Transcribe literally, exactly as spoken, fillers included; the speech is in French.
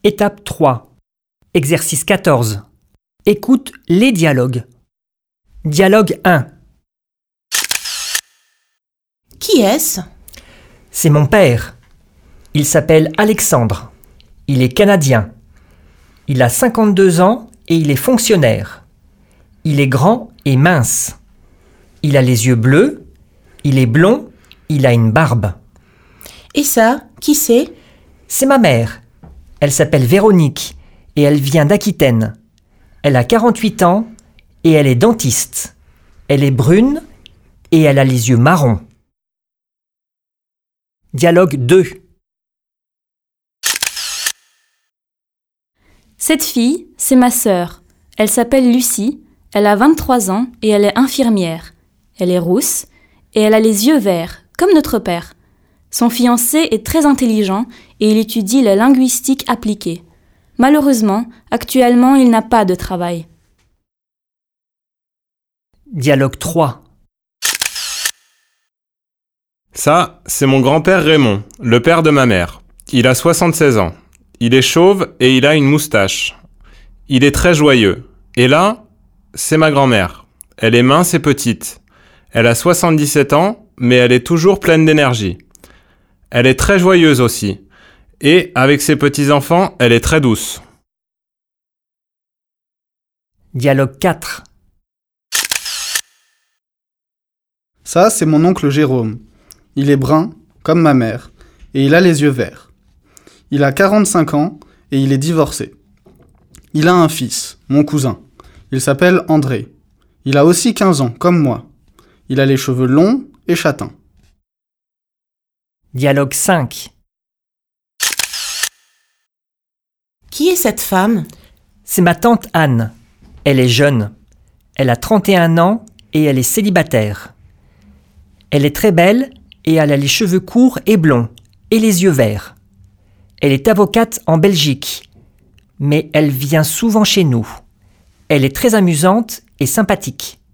Étape trois. Exercice quatorze. Écoute les dialogues. Dialogue un. Qui est-ce? C'est mon père. Il s'appelle Alexandre. Il est canadien. Il a cinquante-deux ans et il est fonctionnaire. Il est grand et mince. Il a les yeux bleus. Il est blond. Il a une barbe. Et ça, qui c'est? C'est ma mère. Elle s'appelle Véronique et elle vient d'Aquitaine. Elle a quarante-huit ans et elle est dentiste. Elle est brune et elle a les yeux marrons. Dialogue deux. Cette fille, c'est ma sœur. Elle s'appelle Lucie, elle a vingt-trois ans et elle est infirmière. Elle est rousse et elle a les yeux verts, comme notre père. Son fiancé est très intelligent et il étudie la linguistique appliquée. Malheureusement, actuellement, il n'a pas de travail. Dialogue trois. Ça, c'est mon grand-père Raymond, le père de ma mère. Il a soixante-seize ans. Il est chauve et il a une moustache. Il est très joyeux. Et là, c'est ma grand-mère. Elle est mince et petite. Elle a soixante-dix-sept ans, mais elle est toujours pleine d'énergie. Elle est très joyeuse aussi. Et avec ses petits-enfants, elle est très douce. Dialogue quatre. Ça, c'est mon oncle Jérôme. Il est brun, comme ma mère, et il a les yeux verts. Il a quarante-cinq ans et il est divorcé. Il a un fils, mon cousin. Il s'appelle André. Il a aussi quinze ans, comme moi. Il a les cheveux longs et châtains. Dialogue cinq. Qui est cette femme? C'est ma tante Anne. Elle est jeune. Elle a trente et un ans et elle est célibataire. Elle est très belle et elle a les cheveux courts et blonds et les yeux verts. Elle est avocate en Belgique, mais elle vient souvent chez nous. Elle est très amusante et sympathique.